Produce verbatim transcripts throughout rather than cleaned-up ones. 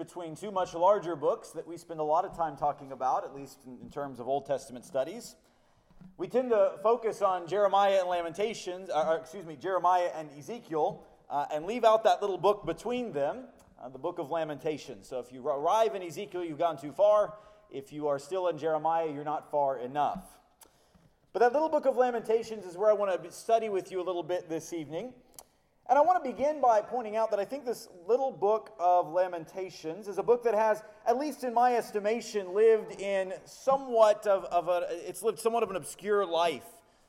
between two much larger books that we spend a lot of time talking about, at least in, in terms of Old Testament studies. We tend to focus on Jeremiah and Lamentations, or, or excuse me, Jeremiah and Ezekiel, uh, and leave out that little book between them, uh, the book of Lamentations. So if you arrive in Ezekiel, you've gone too far. If you are still in Jeremiah, you're not far enough. But that little book of Lamentations is where I want to study with you a little bit this evening. And I want to begin by pointing out that I think this little book of Lamentations is a book that has, at least in my estimation, lived in somewhat of, of a, it's lived somewhat of an obscure life.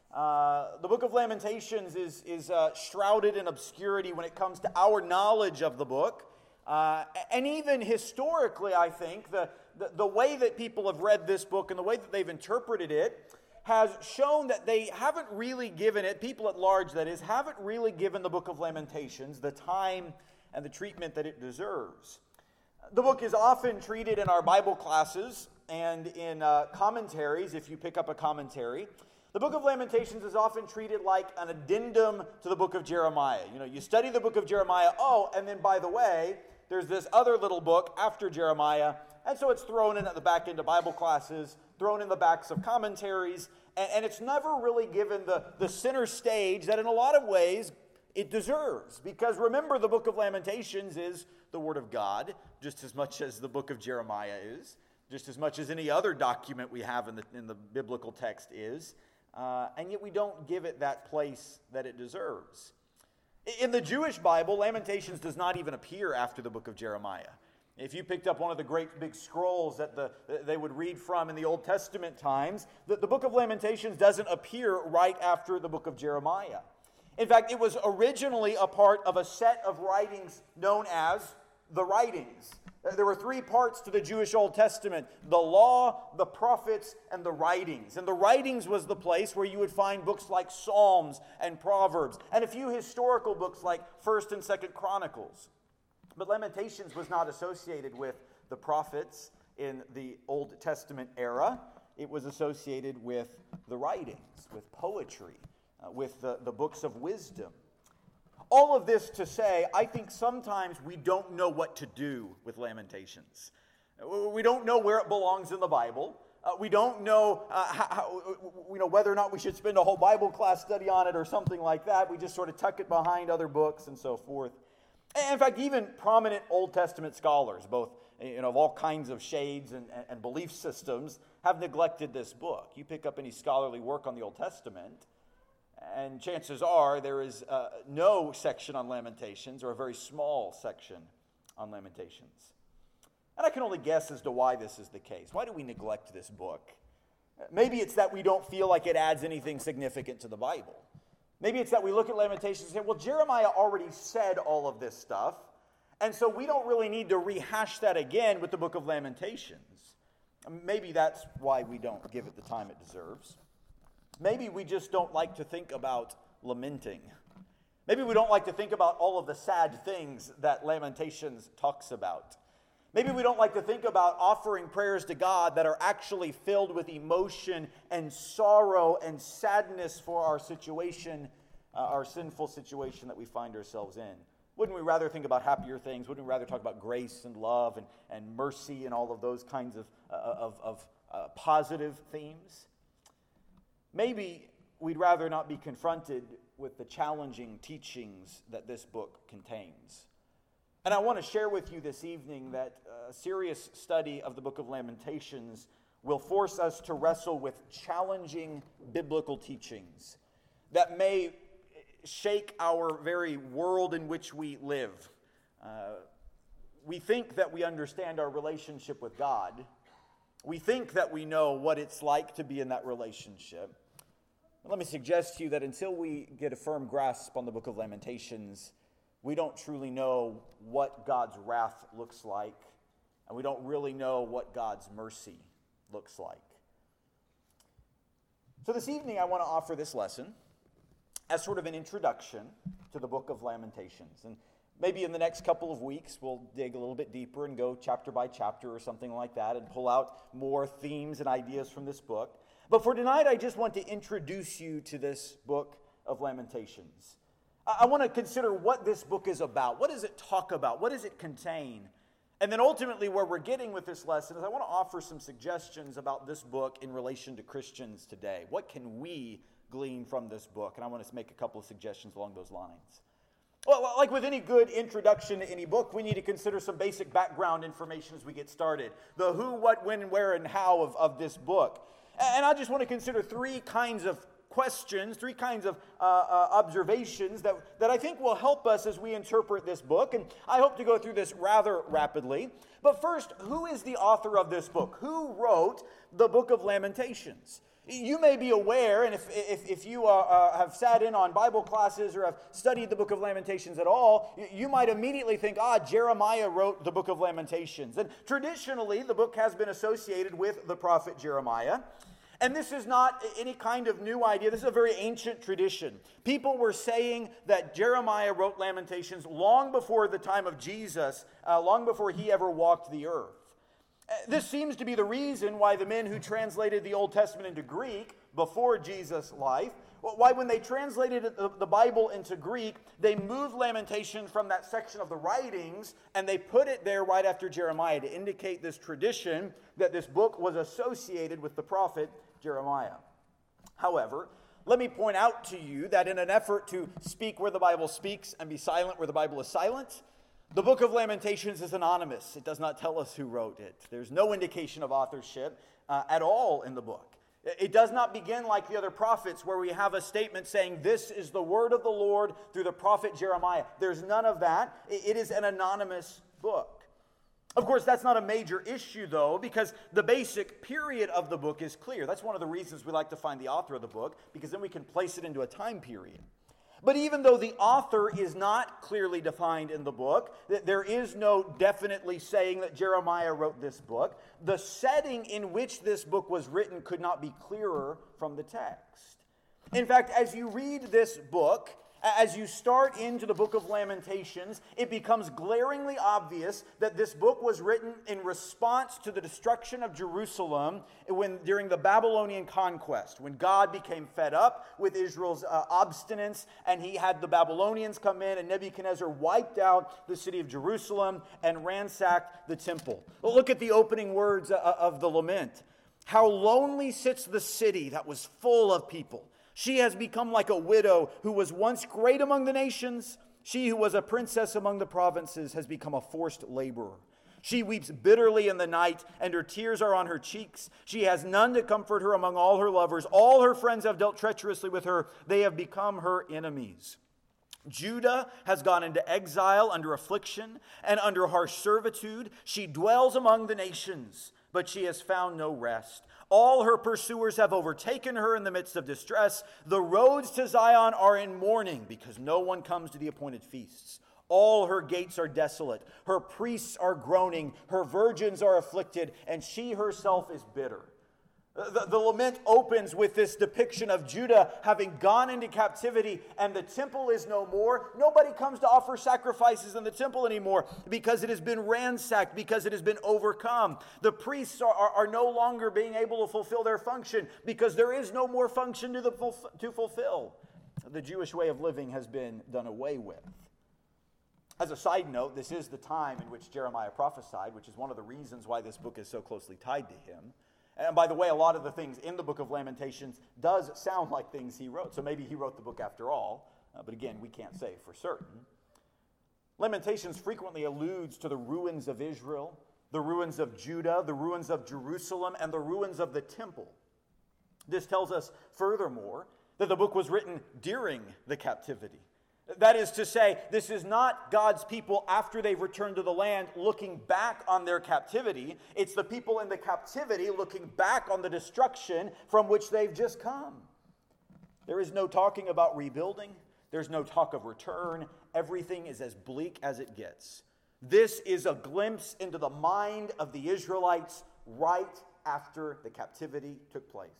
Uh, the book of Lamentations is, is uh, shrouded in obscurity when it comes to our knowledge of the book. Uh, and even historically, I think, the, the, the way that people have read this book and the way that they've interpreted it has shown that they haven't really given it, people at large that is, haven't really given the book of Lamentations the time and the treatment that it deserves. The book is often treated in our Bible classes and in uh, commentaries, if you pick up a commentary. The book of Lamentations is often treated like an addendum to the book of Jeremiah. You know, you study the book of Jeremiah, oh, and then by the way, there's this other little book after Jeremiah, and so it's thrown in at the back end of Bible classes, thrown in the backs of commentaries, and, and it's never really given the, the center stage that in a lot of ways it deserves. Because remember, the book of Lamentations is the Word of God, just as much as the book of Jeremiah is, just as much as any other document we have in the, in the biblical text is, uh, and yet we don't give it that place that it deserves. In the Jewish Bible, Lamentations does not even appear after the book of Jeremiah. If you picked up one of the great big scrolls that the, they would read from in the Old Testament times, the, the book of Lamentations doesn't appear right after the book of Jeremiah. In fact, it was originally a part of a set of writings known as the writings. There were three parts to the Jewish Old Testament: the law, the prophets, and the writings. And the writings was the place where you would find books like Psalms and Proverbs, and a few historical books like First and Second Chronicles. But Lamentations was not associated with the prophets in the Old Testament era. It was associated with the writings, with poetry, uh, with the, the books of wisdom. All of this to say, I think sometimes we don't know what to do with Lamentations. We don't know where it belongs in the Bible. Uh, we don't know, uh, how, how, you know whether or not we should spend a whole Bible class study on it or something like that. We just sort of tuck it behind other books and so forth. In fact, even prominent Old Testament scholars, both you know, of all kinds of shades and, and belief systems, have neglected this book. You pick up any scholarly work on the Old Testament, and chances are there is uh, no section on Lamentations, or a very small section on Lamentations. And I can only guess as to why this is the case. Why do we neglect this book? Maybe it's that we don't feel like it adds anything significant to the Bible. Maybe it's that we look at Lamentations and say, well, Jeremiah already said all of this stuff, and so we don't really need to rehash that again with the book of Lamentations. Maybe that's why we don't give it the time it deserves. Maybe we just don't like to think about lamenting. Maybe we don't like to think about all of the sad things that Lamentations talks about. Maybe we don't like to think about offering prayers to God that are actually filled with emotion and sorrow and sadness for our situation, uh, our sinful situation that we find ourselves in. Wouldn't we rather think about happier things? Wouldn't we rather talk about grace and love and, and mercy and all of those kinds of, uh, of, of uh, positive themes? Maybe we'd rather not be confronted with the challenging teachings that this book contains. And I want to share with you this evening that a serious study of the book of Lamentations will force us to wrestle with challenging biblical teachings that may shake our very world in which we live. Uh, we think that we understand our relationship with God. We think that we know what it's like to be in that relationship. Let me suggest to you that until we get a firm grasp on the book of Lamentations, we don't truly know what God's wrath looks like, and we don't really know what God's mercy looks like. So this evening I want to offer this lesson as sort of an introduction to the book of Lamentations. And maybe in the next couple of weeks we'll dig a little bit deeper and go chapter by chapter or something like that and pull out more themes and ideas from this book. But for tonight, I just want to introduce you to this book of Lamentations. I want to consider what this book is about. What does it talk about? What does it contain? And then ultimately where we're getting with this lesson is I want to offer some suggestions about this book in relation to Christians today. What can we glean from this book? And I want to make a couple of suggestions along those lines. Well, like with any good introduction to any book, we need to consider some basic background information as we get started. The who, what, when, where, and how of, of this book. And I just want to consider three kinds of questions, three kinds of uh, uh, observations that, that I think will help us as we interpret this book. And I hope to go through this rather rapidly. But first, who is the author of this book? Who wrote the book of Lamentations? You may be aware, and if, if, if you uh, uh, have sat in on Bible classes or have studied the book of Lamentations at all, you might immediately think, ah, Jeremiah wrote the book of Lamentations. And traditionally, the book has been associated with the prophet Jeremiah. And this is not any kind of new idea. This is a very ancient tradition. People were saying that Jeremiah wrote Lamentations long before the time of Jesus, uh, long before he ever walked the earth. This seems to be the reason why the men who translated the Old Testament into Greek before Jesus' life, why when they translated the Bible into Greek, they moved Lamentation from that section of the writings and they put it there right after Jeremiah to indicate this tradition that this book was associated with the prophet Jeremiah. However, let me point out to you that in an effort to speak where the Bible speaks and be silent where the Bible is silent, the book of Lamentations is anonymous. It does not tell us who wrote it. There's no indication of authorship uh, at all in the book. It does not begin like the other prophets where we have a statement saying, this is the word of the Lord through the prophet Jeremiah. There's none of that. It is an anonymous book. Of course, that's not a major issue, though, because the basic period of the book is clear. That's one of the reasons we like to find the author of the book, because then we can place it into a time period. But even though the author is not clearly defined in the book, that there is no definitely saying that Jeremiah wrote this book, the setting in which this book was written could not be clearer from the text. In fact, as you read this book, as you start into the book of Lamentations, it becomes glaringly obvious that this book was written in response to the destruction of Jerusalem when, during the Babylonian conquest, when God became fed up with Israel's uh, obstinance, and he had the Babylonians come in, and Nebuchadnezzar wiped out the city of Jerusalem and ransacked the temple. Well, look at the opening words uh, of the lament. How lonely sits the city that was full of people. She has become like a widow who was once great among the nations. She who was a princess among the provinces has become a forced laborer. She weeps bitterly in the night, and her tears are on her cheeks. She has none to comfort her among all her lovers. All her friends have dealt treacherously with her. They have become her enemies. Judah has gone into exile under affliction and under harsh servitude. She dwells among the nations, but she has found no rest. All her pursuers have overtaken her in the midst of distress. The roads to Zion are in mourning because no one comes to the appointed feasts. All her gates are desolate. Her priests are groaning. Her virgins are afflicted, and she herself is bitter. The, the lament opens with this depiction of Judah having gone into captivity, and the temple is no more. Nobody comes to offer sacrifices in the temple anymore because it has been ransacked, because it has been overcome. The priests are, are, are no longer being able to fulfill their function because there is no more function to, the, to fulfill. The Jewish way of living has been done away with. As a side note, this is the time in which Jeremiah prophesied, which is one of the reasons why this book is so closely tied to him. And by the way, a lot of the things in the book of Lamentations does sound like things he wrote. So maybe he wrote the book after all. Uh, but again, we can't say for certain. Lamentations frequently alludes to the ruins of Israel, the ruins of Judah, the ruins of Jerusalem, and the ruins of the temple. This tells us, furthermore, that the book was written during the captivity. That is to say, this is not God's people after they've returned to the land looking back on their captivity. It's the people in the captivity looking back on the destruction from which they've just come. There is no talking about rebuilding. There's no talk of return. Everything is as bleak as it gets. This is a glimpse into the mind of the Israelites right after the captivity took place.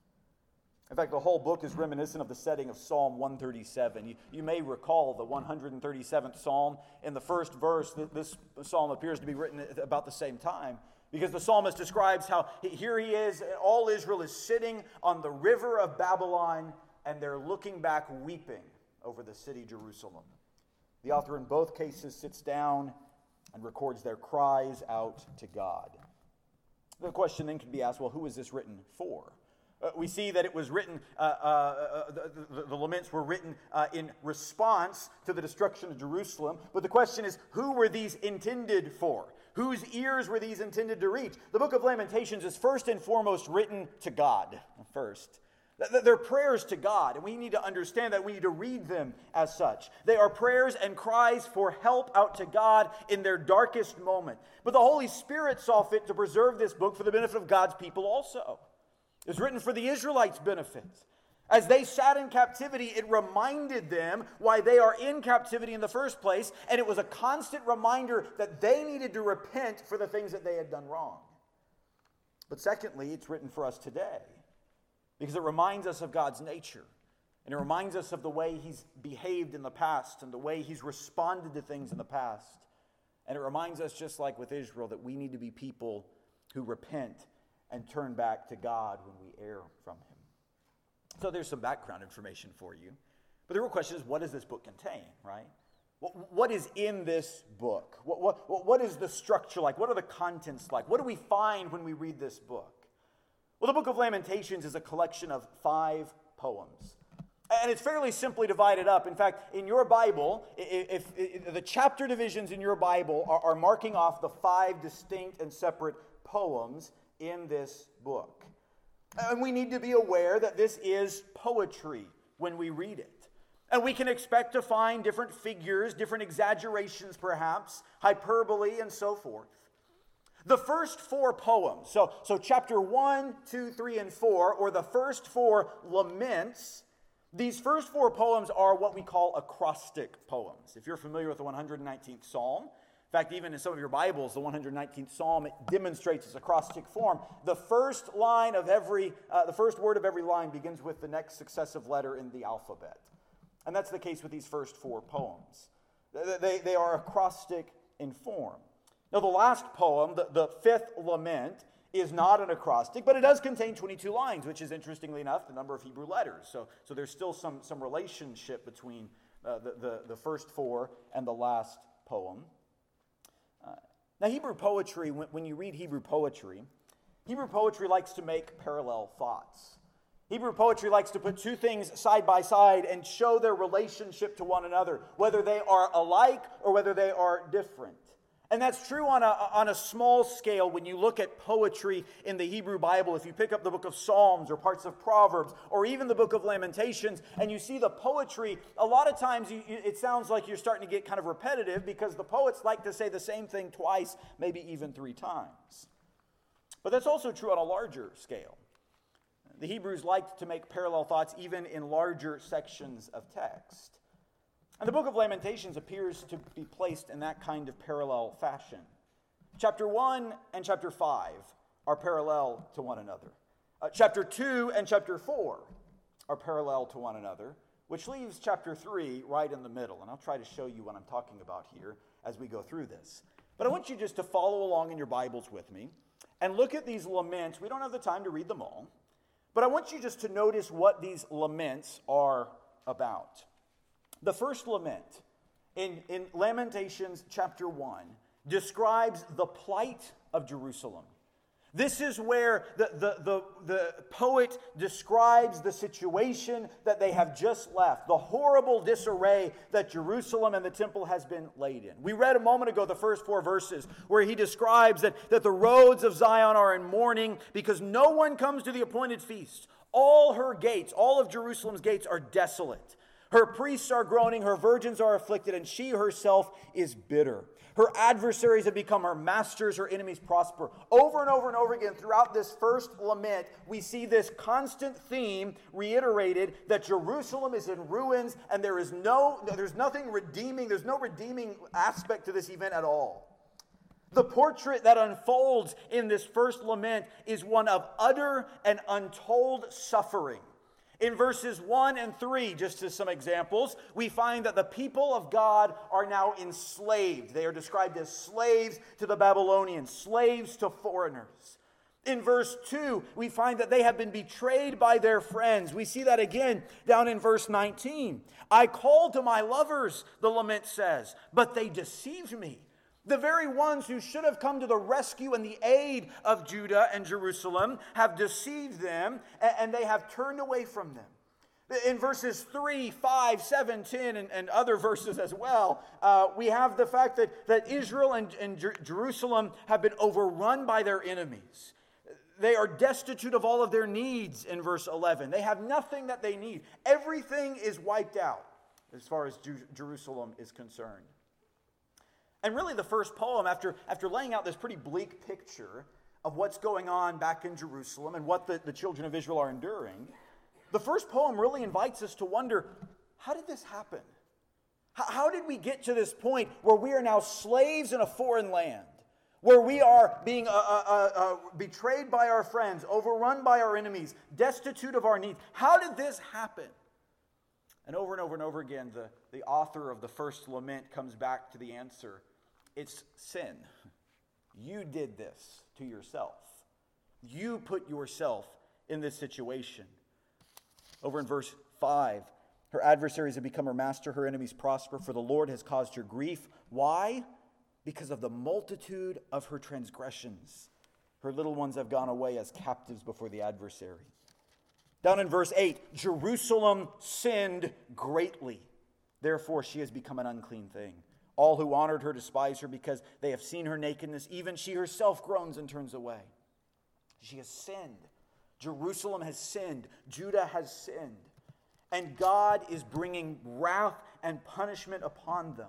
In fact, the whole book is reminiscent of the setting of Psalm one thirty-seven. You, you may recall the one hundred thirty-seventh Psalm. In the first verse, this psalm appears to be written at about the same time, because the psalmist describes how here he is, all Israel is sitting on the river of Babylon, and they're looking back weeping over the city Jerusalem. The author in both cases sits down and records their cries out to God. The question then could be asked, well, who is this written for? Uh, we see that it was written, uh, uh, uh, the, the, the laments were written uh, in response to the destruction of Jerusalem. But the question is, who were these intended for? Whose ears were these intended to reach? The book of Lamentations is first and foremost written to God first. They're prayers to God, and we need to understand that we need to read them as such. They are prayers and cries for help out to God in their darkest moment. But the Holy Spirit saw fit to preserve this book for the benefit of God's people also. It was written for the Israelites' benefit. As they sat in captivity, it reminded them why they are in captivity in the first place, and it was a constant reminder that they needed to repent for the things that they had done wrong. But secondly, it's written for us today, because it reminds us of God's nature. And it reminds us of the way He's behaved in the past and the way He's responded to things in the past. And it reminds us, just like with Israel, that we need to be people who repent and turn back to God when we err from Him. So there's some background information for you. But the real question is, what does this book contain, right? What, what is in this book? What, what, what is the structure like? What are the contents like? What do we find when we read this book? Well, the book of Lamentations is a collection of five poems. And it's fairly simply divided up. In fact, in your Bible, if, if, if the chapter divisions in your Bible are, are marking off the five distinct and separate poems in this book. And we need to be aware that this is poetry when we read it. And we can expect to find different figures, different exaggerations perhaps, hyperbole, and so forth. The first four poems, so, so chapter one, two, three, and four, or the first four laments, these first four poems are what we call acrostic poems. If you're familiar with the one hundred nineteenth Psalm, in fact, even in some of your Bibles, the one hundred nineteenth Psalm, it demonstrates its acrostic form. The first line of every, uh, the first word of every line begins with the next successive letter in the alphabet. And that's the case with these first four poems. They, they, they are acrostic in form. Now, the last poem, the, the fifth lament, is not an acrostic, but it does contain twenty-two lines, which is, interestingly enough, the number of Hebrew letters. So, so there's still some, some relationship between uh, the, the, the first four and the last poem. Uh, now, Hebrew poetry, when, when you read Hebrew poetry, Hebrew poetry likes to make parallel thoughts. Hebrew poetry likes to put two things side by side and show their relationship to one another, whether they are alike or whether they are different. And that's true on a, on a small scale when you look at poetry in the Hebrew Bible. If you pick up the book of Psalms or parts of Proverbs or even the book of Lamentations and you see the poetry, a lot of times you, you, it sounds like you're starting to get kind of repetitive because the poets like to say the same thing twice, maybe even three times. But that's also true on a larger scale. The Hebrews liked to make parallel thoughts even in larger sections of text. And the book of Lamentations appears to be placed in that kind of parallel fashion. Chapter one and chapter five are parallel to one another. Uh, chapter two and chapter four are parallel to one another, which leaves chapter three right in the middle. And I'll try to show you what I'm talking about here as we go through this. But I want you just to follow along in your Bibles with me and look at these laments. We don't have the time to read them all, but I want you just to notice what these laments are about. The first lament in, in Lamentations chapter one describes the plight of Jerusalem. This is where the, the, the, the poet describes the situation that they have just left, the horrible disarray that Jerusalem and the temple has been laid in. We read a moment ago the first four verses where he describes that, that the roads of Zion are in mourning because no one comes to the appointed feast. All her gates, all of Jerusalem's gates are desolate. Her priests are groaning, her virgins are afflicted, and she herself is bitter. Her adversaries have become her masters, her enemies prosper. Over and over and over again throughout this first lament, we see this constant theme reiterated that Jerusalem is in ruins and there is no, there's nothing redeeming, there's no redeeming aspect to this event at all. The portrait that unfolds in this first lament is one of utter and untold suffering. In verses one and three, just as some examples, we find that the people of God are now enslaved. They are described as slaves to the Babylonians, slaves to foreigners. In verse two, we find that they have been betrayed by their friends. We see that again down in verse nineteen. I called to my lovers, the lament says, but they deceived me. The very ones who should have come to the rescue and the aid of Judah and Jerusalem have deceived them, and they have turned away from them. In verses three, five, seven, ten, and, and other verses as well, uh, we have the fact that, that Israel and, and Jer- Jerusalem have been overrun by their enemies. They are destitute of all of their needs in verse eleven. They have nothing that they need. Everything is wiped out as far as Ju- Jerusalem is concerned. And really the first poem, after, after laying out this pretty bleak picture of what's going on back in Jerusalem and what the, the children of Israel are enduring, the first poem really invites us to wonder, how did this happen? How, how did we get to this point where we are now slaves in a foreign land? Where we are being uh, uh, uh, betrayed by our friends, overrun by our enemies, destitute of our needs. How did this happen? And over and over and over again, the, the author of the first lament comes back to the answer. It's sin. You did this to yourself. You put yourself in this situation. Over in verse five, her adversaries have become her master, her enemies prosper, for the Lord has caused her grief. Why? Because of the multitude of her transgressions. Her little ones have gone away as captives before the adversary. Down in verse eight, Jerusalem sinned greatly. Therefore she has become an unclean thing. All who honored her despise her because they have seen her nakedness. Even she herself groans and turns away. She has sinned. Jerusalem has sinned. Judah has sinned. And God is bringing wrath and punishment upon them.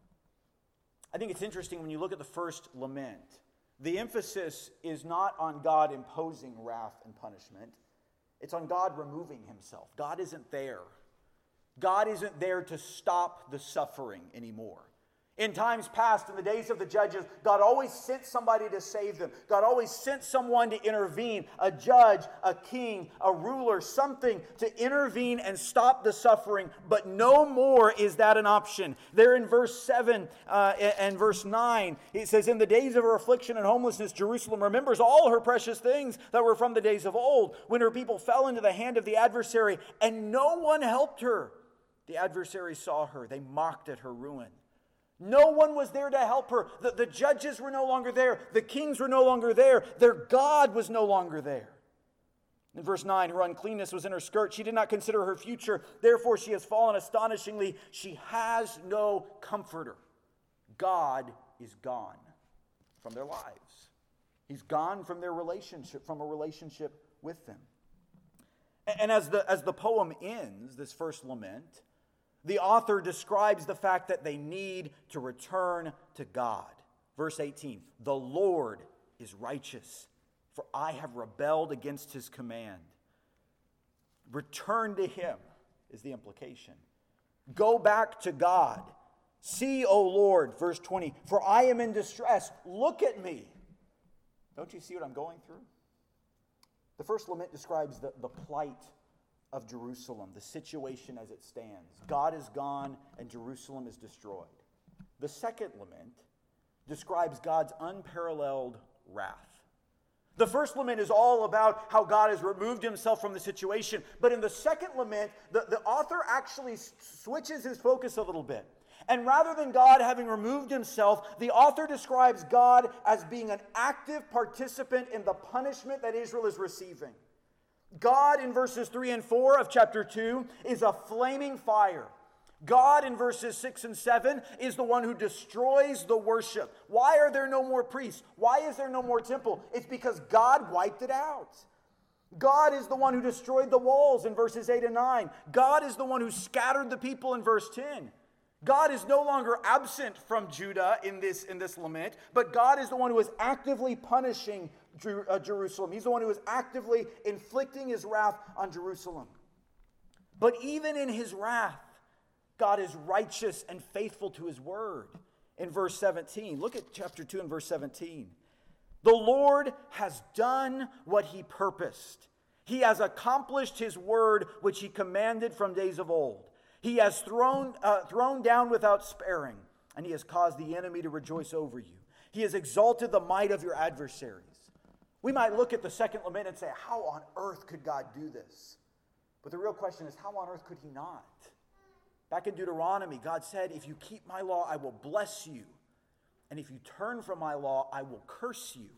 I think it's interesting when you look at the first lament. The emphasis is not on God imposing wrath and punishment. It's on God removing himself. God isn't there. God isn't there to stop the suffering anymore. In times past, in the days of the judges, God always sent somebody to save them. God always sent someone to intervene, a judge, a king, a ruler, something to intervene and stop the suffering. But no more is that an option. There in verse seven uh, and verse nine, it says, in the days of her affliction and homelessness, Jerusalem remembers all her precious things that were from the days of old, when her people fell into the hand of the adversary, and no one helped her. The adversary saw her. They mocked at her ruin. No one was there to help her. The, the judges were no longer there. The kings were no longer there. Their God was no longer there. In verse nine, her uncleanness was in her skirt. She did not consider her future. Therefore, she has fallen astonishingly. She has no comforter. God is gone from their lives. He's gone from their relationship, from a relationship with them. And, and as the, as the poem ends, this first lament, the author describes the fact that they need to return to God. Verse eighteen, the Lord is righteous, for I have rebelled against his command. Return to him is the implication. Go back to God. See, O Lord, verse twenty, for I am in distress. Look at me. Don't you see what I'm going through? The first lament describes the, the plight of Jerusalem, the situation as it stands. God is gone and Jerusalem is destroyed. The second lament describes God's unparalleled wrath. The first lament is all about how God has removed himself from the situation, but in the second lament, the, the author actually switches his focus a little bit. And rather than God having removed himself, the author describes God as being an active participant in the punishment that Israel is receiving. God in verses three and four of chapter two is a flaming fire. God in verses six and seven is the one who destroys the worship. Why are there no more priests? Why is there no more temple? It's because God wiped it out. God is the one who destroyed the walls in verses eight and nine. God is the one who scattered the people in verse ten. God is no longer absent from Judah in this, in this lament, but God is the one who is actively punishing Jerusalem. He's the one who is actively inflicting his wrath on Jerusalem. But even in his wrath, God is righteous and faithful to his word. In verse seventeen, look at chapter two and verse seventeen. The Lord has done what he purposed. He has accomplished his word which he commanded from days of old. He has thrown, uh, thrown down without sparing, and he has caused the enemy to rejoice over you. He has exalted the might of your adversaries. We might look at the second lament and say, how on earth could God do this? But the real question is, how on earth could he not? Back in Deuteronomy, God said, if you keep my law, I will bless you. And if you turn from my law, I will curse you.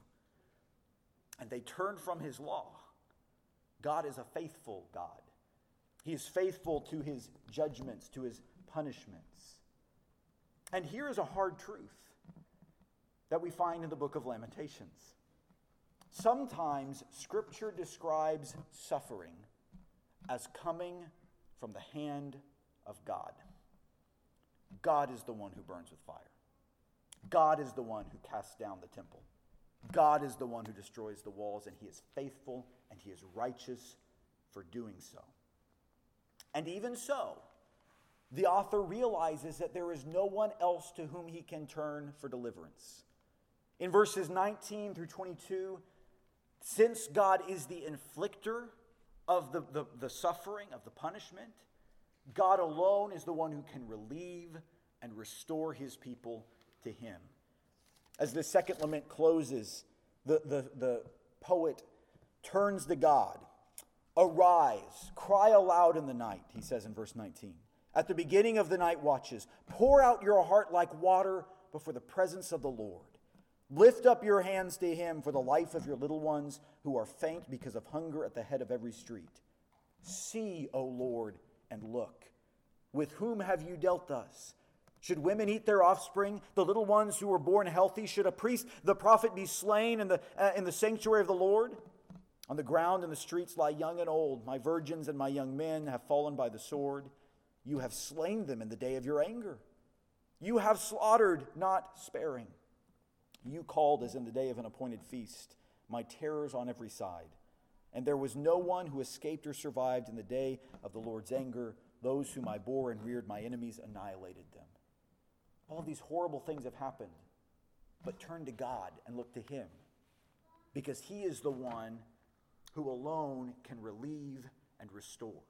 And they turned from his law. God is a faithful God. He is faithful to his judgments, to his punishments. And here is a hard truth that we find in the book of Lamentations. Sometimes Scripture describes suffering as coming from the hand of God. God is the one who burns with fire. God is the one who casts down the temple. God is the one who destroys the walls, and he is faithful and he is righteous for doing so. And even so, the author realizes that there is no one else to whom he can turn for deliverance. In verses nineteen through twenty-two, since God is the inflictor of the, the, the suffering, of the punishment, God alone is the one who can relieve and restore his people to him. As the second lament closes, the, the, the poet turns to God. Arise, cry aloud in the night, he says in verse nineteen. At the beginning of the night watches, pour out your heart like water before the presence of the Lord. Lift up your hands to him for the life of your little ones who are faint because of hunger at the head of every street. See, O Lord, and look. With whom have you dealt thus? Should women eat their offspring, the little ones who were born healthy? Should a priest, the prophet, be slain in the, uh, in the sanctuary of the Lord? On the ground in the streets lie young and old. My virgins and my young men have fallen by the sword. You have slain them in the day of your anger. You have slaughtered, not sparing. You called as in the day of an appointed feast, my terrors on every side. And there was no one who escaped or survived in the day of the Lord's anger. Those whom I bore and reared, my enemies annihilated them. All these horrible things have happened, but turn to God and look to him, because he is the one who alone can relieve and restore.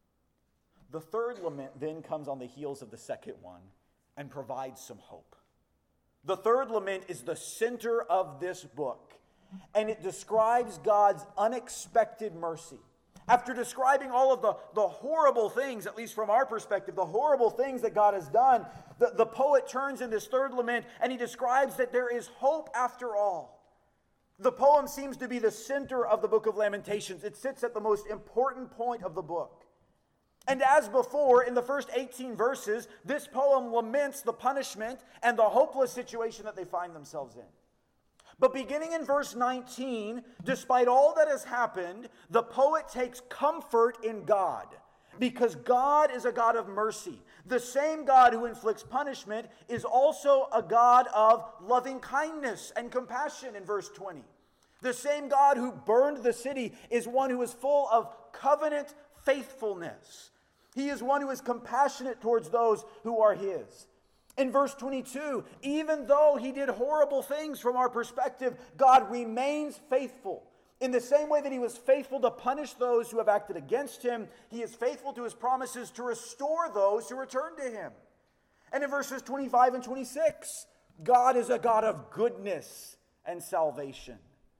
The third lament then comes on the heels of the second one and provides some hope. The third lament is the center of this book, and it describes God's unexpected mercy. After describing all of the, the horrible things, at least from our perspective, the horrible things that God has done, the, the poet turns in this third lament and he describes that there is hope after all. The poem seems to be the center of the book of Lamentations. It sits at the most important point of the book. And as before, in the first eighteen verses, this poem laments the punishment and the hopeless situation that they find themselves in. But beginning in verse nineteen, despite all that has happened, the poet takes comfort in God, because God is a God of mercy. The same God who inflicts punishment is also a God of loving kindness and compassion in verse twenty. The same God who burned the city is one who is full of covenant faithfulness. He is one who is compassionate towards those who are his. In verse twenty-two, even though he did horrible things from our perspective, God remains faithful. In the same way that he was faithful to punish those who have acted against him, he is faithful to his promises to restore those who return to him. And in verses twenty-five and twenty-six, God is a God of goodness and salvation.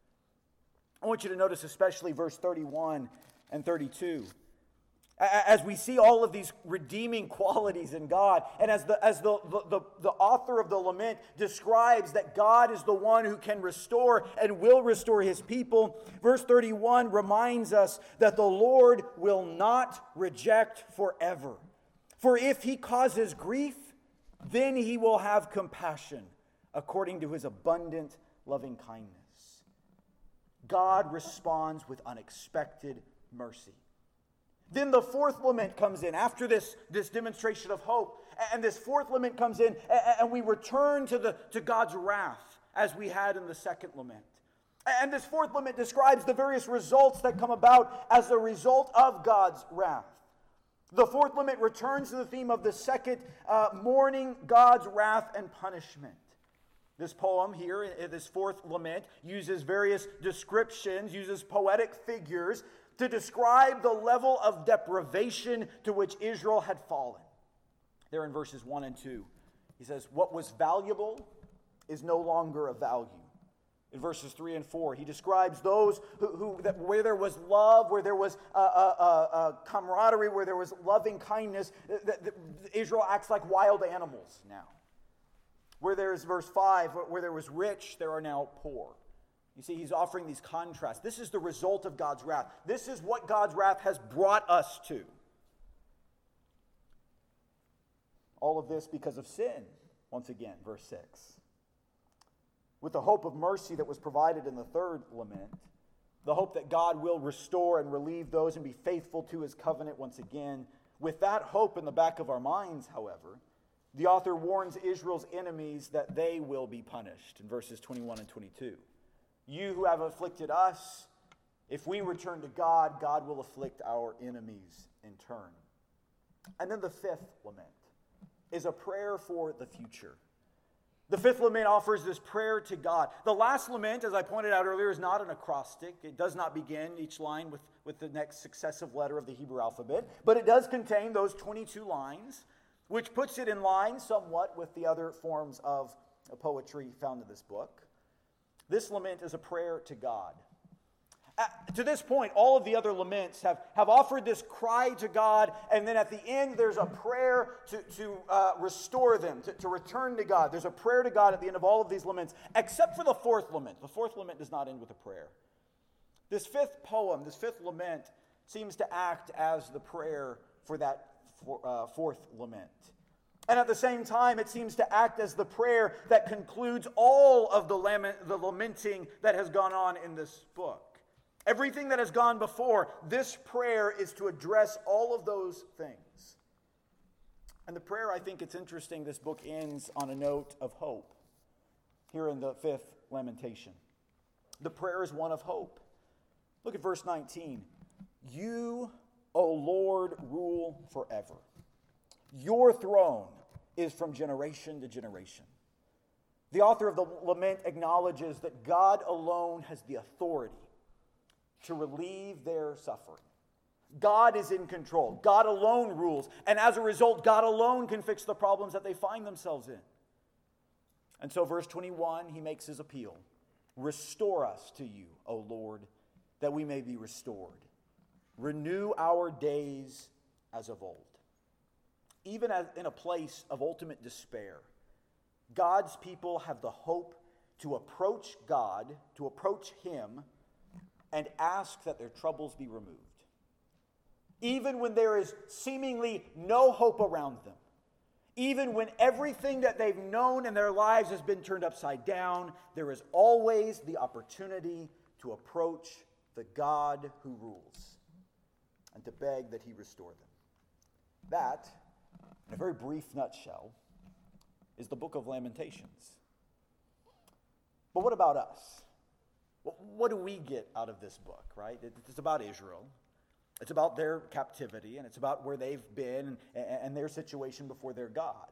I want you to notice especially verse thirty-one and thirty-two. As we see all of these redeeming qualities in God, and as the as the, the, the author of the lament describes that God is the one who can restore and will restore his people, verse thirty-one reminds us that the Lord will not reject forever. For if he causes grief, then he will have compassion according to his abundant loving kindness. God responds with unexpected mercy. Then the fourth lament comes in after this, this demonstration of hope. And this fourth lament comes in, and we return to, the, to God's wrath as we had in the second lament. And this fourth lament describes the various results that come about as a result of God's wrath. The fourth lament returns to the theme of the second, uh, mourning God's wrath and punishment. This poem here, this fourth lament, uses various descriptions, uses poetic figures to describe the level of deprivation to which Israel had fallen. There in verses one and two, he says, what was valuable is no longer of value. In verses three and four, he describes those who, who that where there was love, where there was uh, uh, uh, camaraderie, where there was loving kindness, that, that Israel acts like wild animals now. Where there's, verse five, where there was rich, there are now poor. You see, he's offering these contrasts. This is the result of God's wrath. This is what God's wrath has brought us to. All of this because of sin. Once again, verse six. With the hope of mercy that was provided in the third lament, the hope that God will restore and relieve those and be faithful to his covenant once again. With that hope in the back of our minds, however, the author warns Israel's enemies that they will be punished in verses twenty-one and twenty-two. You who have afflicted us, if we return to God, God will afflict our enemies in turn. And then the fifth lament is a prayer for the future. The fifth lament offers this prayer to God. The last lament, as I pointed out earlier, is not an acrostic. It does not begin each line with, with the next successive letter of the Hebrew alphabet, but it does contain those twenty-two lines, which puts it in line somewhat with the other forms of poetry found in this book. This lament is a prayer to God. Uh, to this point, all of the other laments have, have offered this cry to God, and then at the end there's a prayer to, to uh, restore them, to, to return to God. There's a prayer to God at the end of all of these laments, except for the fourth lament. The fourth lament does not end with a prayer. This fifth poem, this fifth lament, seems to act as the prayer for that for, uh, fourth lament. And at the same time, it seems to act as the prayer that concludes all of the, lament, the lamenting that has gone on in this book. Everything that has gone before, this prayer is to address all of those things. And the prayer, I think it's interesting, this book ends on a note of hope. Here in the fifth lamentation. The prayer is one of hope. Look at verse nineteen. You, O Lord, rule forever. Your throne is from generation to generation. The author of the lament acknowledges that God alone has the authority to relieve their suffering. God is in control. God alone rules. And as a result, God alone can fix the problems that they find themselves in. And so verse twenty-one, he makes his appeal. Restore us to you, O Lord, that we may be restored. Renew our days as of old. Even as in a place of ultimate despair, God's people have the hope to approach God, to approach him, and ask that their troubles be removed. Even when there is seemingly no hope around them, even when everything that they've known in their lives has been turned upside down, there is always the opportunity to approach the God who rules and to beg that he restore them. That, in a very brief nutshell, is the book of Lamentations. But what about us? What do we get out of this book, right? It's about Israel. It's about their captivity, and it's about where they've been and, and their situation before their God.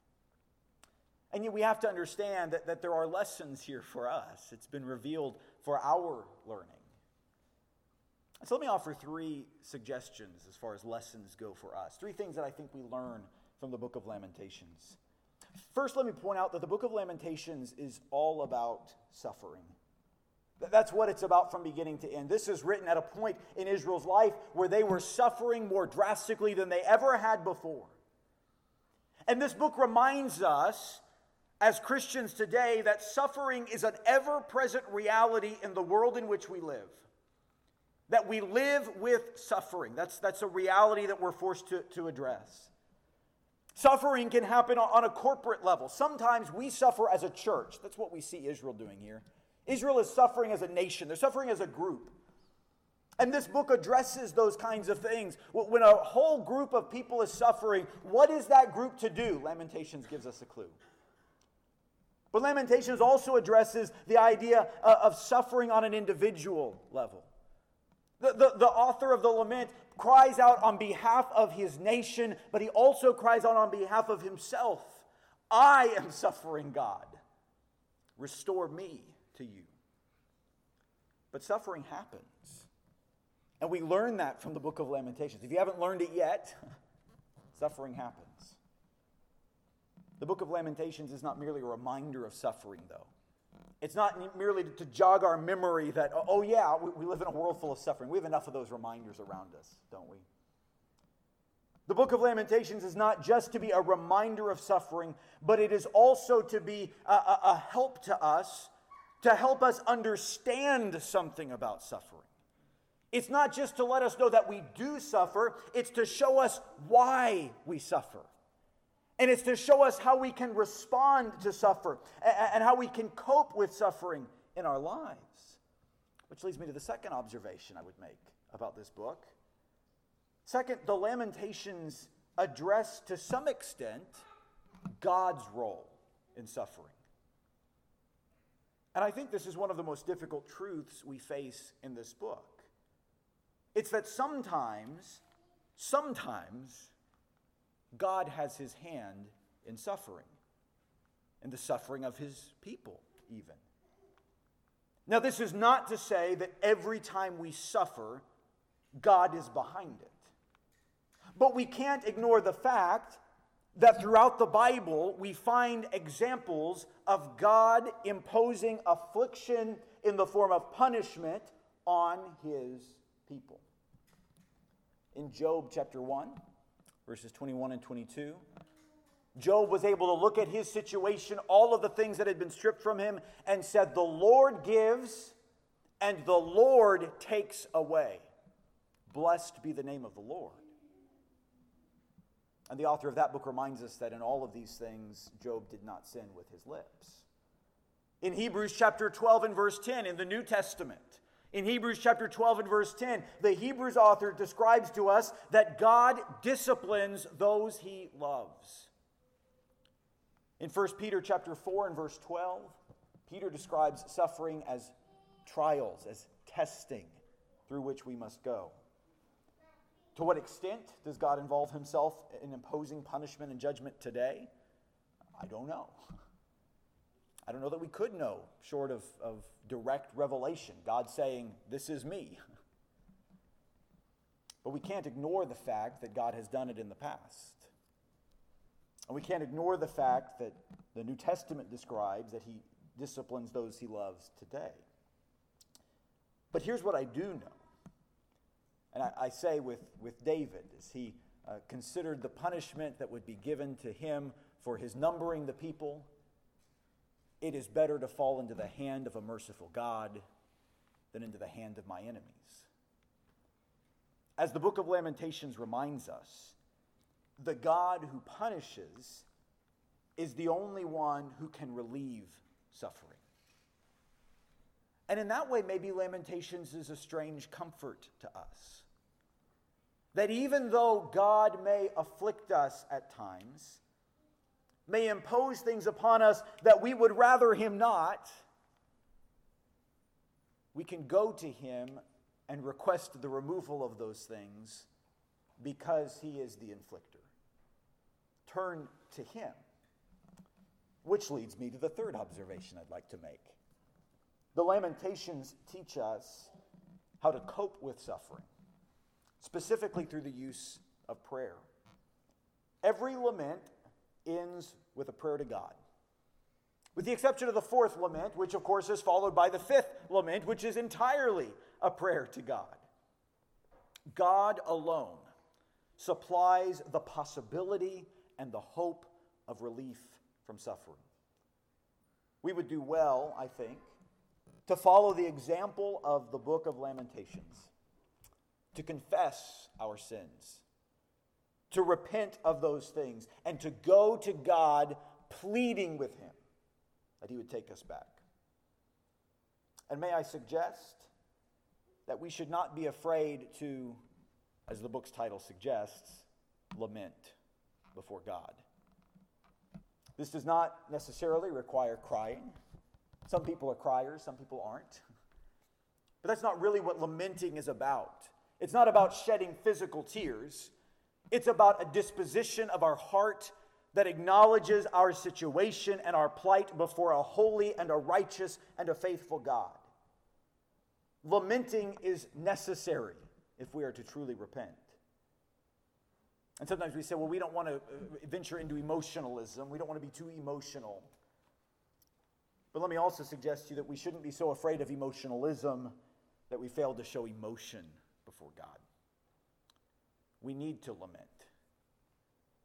And yet we have to understand that, that there are lessons here for us. It's been revealed for our learning. So let me offer three suggestions as far as lessons go for us. Three things that I think we learn from the book of Lamentations. First, let me point out that the book of Lamentations is all about suffering. That's what it's about from beginning to end. This is written at a point in Israel's life where they were suffering more drastically than they ever had before. And this book reminds us, as Christians today, that suffering is an ever-present reality in the world in which we live. That we live with suffering. That's, that's a reality that we're forced to, to address. Suffering can happen on a corporate level. Sometimes we suffer as a church. That's what we see Israel doing here. Israel is suffering as a nation. They're suffering as a group. And this book addresses those kinds of things. When a whole group of people is suffering, what is that group to do? Lamentations gives us a clue. But Lamentations also addresses the idea of suffering on an individual level. The, the, the author of the lament cries out on behalf of his nation, but he also cries out on behalf of himself. I am suffering, God. Restore me to you. But suffering happens. And we learn that from the book of Lamentations. If you haven't learned it yet, suffering happens. The book of Lamentations is not merely a reminder of suffering, though. It's not merely to jog our memory that, oh yeah, we live in a world full of suffering. We have enough of those reminders around us, don't we? The book of Lamentations is not just to be a reminder of suffering, but it is also to be a, a, a help to us, to help us understand something about suffering. It's not just to let us know that we do suffer, it's to show us why we suffer. And it's to show us how we can respond to suffer and how we can cope with suffering in our lives. Which leads me to the second observation I would make about this book. Second, the Lamentations address to some extent God's role in suffering. And I think this is one of the most difficult truths we face in this book. It's that sometimes, sometimes, God has his hand in suffering, in the suffering of his people, even. Now, this is not to say that every time we suffer, God is behind it. But we can't ignore the fact that throughout the Bible, we find examples of God imposing affliction in the form of punishment on his people. In Job chapter one, verses twenty-one and twenty-two, Job was able to look at his situation, all of the things that had been stripped from him, and said, "The Lord gives, and the Lord takes away. Blessed be the name of the Lord." And the author of that book reminds us that in all of these things, Job did not sin with his lips. In Hebrews chapter twelve and verse ten, in the New Testament, in Hebrews chapter twelve and verse ten, the Hebrews author describes to us that God disciplines those he loves. In First Peter chapter four and verse twelve, Peter describes suffering as trials, as testing through which we must go. To what extent does God involve himself in imposing punishment and judgment today? I don't know. I don't know that we could know, short of, of direct revelation, God saying, "This is me." But we can't ignore the fact that God has done it in the past. And we can't ignore the fact that the New Testament describes that he disciplines those he loves today. But here's what I do know. And I, I say with, with David, as he uh, considered the punishment that would be given to him for his numbering the people, it is better to fall into the hand of a merciful God than into the hand of my enemies. As the book of Lamentations reminds us, the God who punishes is the only one who can relieve suffering. And in that way, maybe Lamentations is a strange comfort to us. That even though God may afflict us at times, may impose things upon us that we would rather him not, we can go to him and request the removal of those things because he is the inflictor. Turn to him. Which leads me to the third observation I'd like to make. The Lamentations teach us how to cope with suffering, specifically through the use of prayer. Every lament ends with a prayer to God, with the exception of the fourth lament, which of course is followed by the fifth lament, which is entirely a prayer to God. God alone supplies the possibility and the hope of relief from suffering. We would do well, I think, to follow the example of the book of Lamentations, to confess our sins, to repent of those things, and to go to God pleading with him that he would take us back. And may I suggest that we should not be afraid to, as the book's title suggests, lament before God. This does not necessarily require crying. Some people are criers, some people aren't. But that's not really what lamenting is about. It's not about shedding physical tears. It's about a disposition of our heart that acknowledges our situation and our plight before a holy and a righteous and a faithful God. Lamenting is necessary if we are to truly repent. And sometimes we say, well, we don't want to venture into emotionalism. We don't want to be too emotional. But let me also suggest to you that we shouldn't be so afraid of emotionalism that we fail to show emotion before God. We need to lament.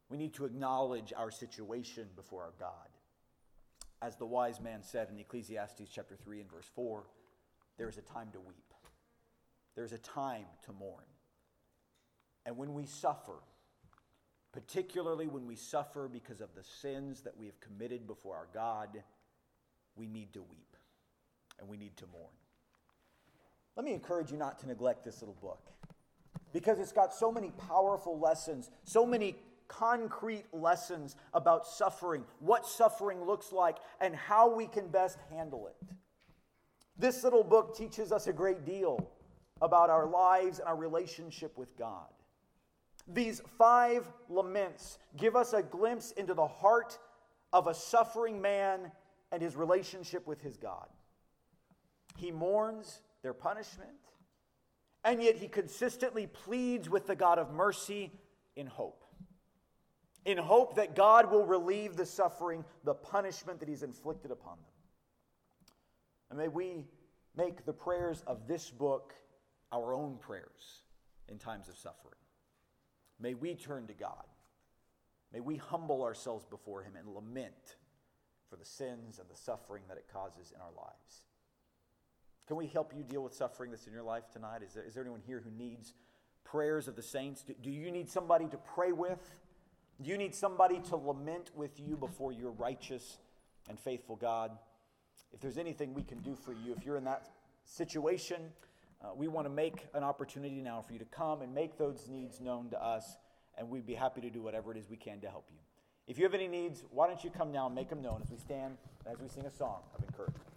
We need to acknowledge our situation before our God. As the wise man said in Ecclesiastes chapter three and verse four, there is a time to weep. There is a time to mourn. And when we suffer, particularly when we suffer because of the sins that we have committed before our God, we need to weep and we need to mourn. Let me encourage you not to neglect this little book, because it's got so many powerful lessons, so many concrete lessons about suffering, what suffering looks like, and how we can best handle it. This little book teaches us a great deal about our lives and our relationship with God. These five laments give us a glimpse into the heart of a suffering man and his relationship with his God. He mourns their punishment, and yet he consistently pleads with the God of mercy in hope. In hope that God will relieve the suffering, the punishment that he's inflicted upon them. And may we make the prayers of this book our own prayers in times of suffering. May we turn to God. May we humble ourselves before him and lament for the sins and the suffering that it causes in our lives. Can we help you deal with suffering that's in your life tonight? Is there, is there anyone here who needs prayers of the saints? Do, do you need somebody to pray with? Do you need somebody to lament with you before your righteous and faithful God? If there's anything we can do for you, if you're in that situation, uh, we want to make an opportunity now for you to come and make those needs known to us, and we'd be happy to do whatever it is we can to help you. If you have any needs, why don't you come now and make them known as we stand, as we sing a song of encouragement.